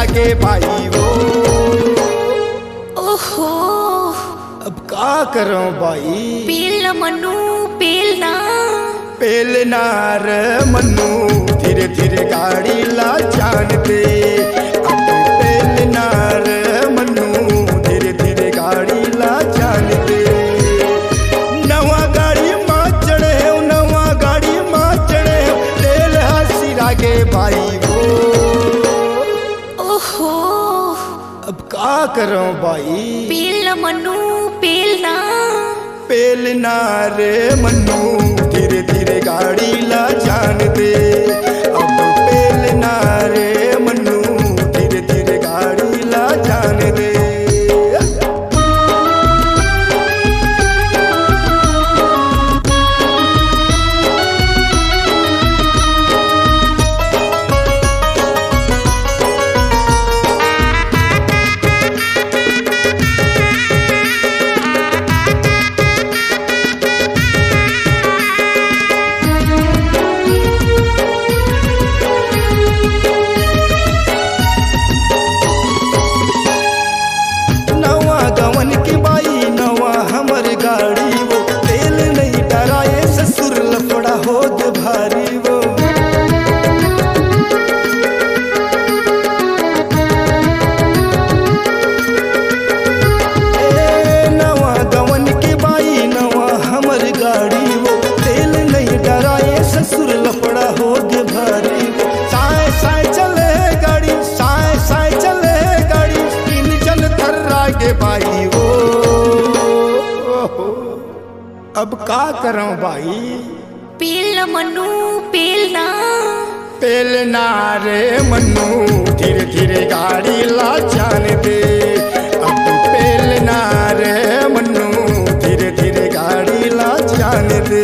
के भाई वो। ओहो अब का करो भाई। पेल ना मनु पेलना पेलना रे मनु धीरे धीरे गाड़ी ला जान दे। अब पेलना रे मनु धीरे धीरे गाड़ी ला जान दे। नवा गाड़ी मां चढ़े नवा गाड़ी मां चढ़े तेल हसीरा के भाई वो। ओहो अब का करो भाई। पेल ना मनु पेलना पेलना रे मनु धीरे धीरे गाड़ी ला जान दे। अब पेलना रे मनु धीरे धीरे गाड़ी ला जान दे। गवन की बाई नवा हमर गाड़ी वो तेल नहीं डराए ससुर लफड़ा हो दे भारी वो। नवा गवन की बाई नवा हमर गाड़ी वो तेल नहीं डराए ससुर लफड़ा हो दे भारी वो। साए साए चले गाड़ी साए साए चले गाड़ी इंजन थर्रा के भाई वो। अब का करूं भाई। पेल ना मनु पेलना पेलना रे मनु धीरे धीरे गाड़ी ला जान दे। अब पेलना रे मनु धीरे धीरे गाड़ी ला जान दे।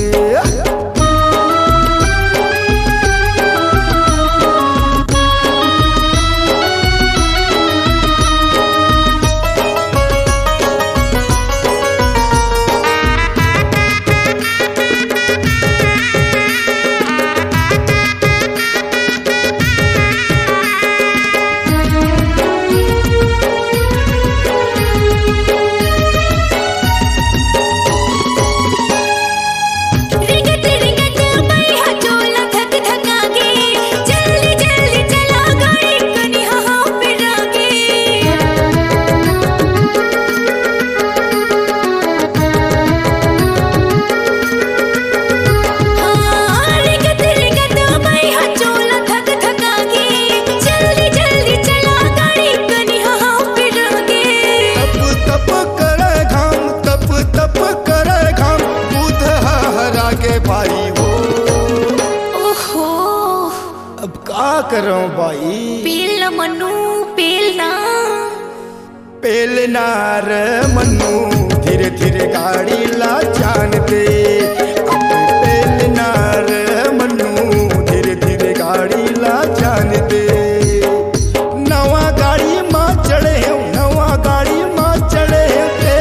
भाई वो। ओहो अब का करो भाई। पेल ना मनु पेलना पेलना रे मनु धीरे धीरे गाड़ी ला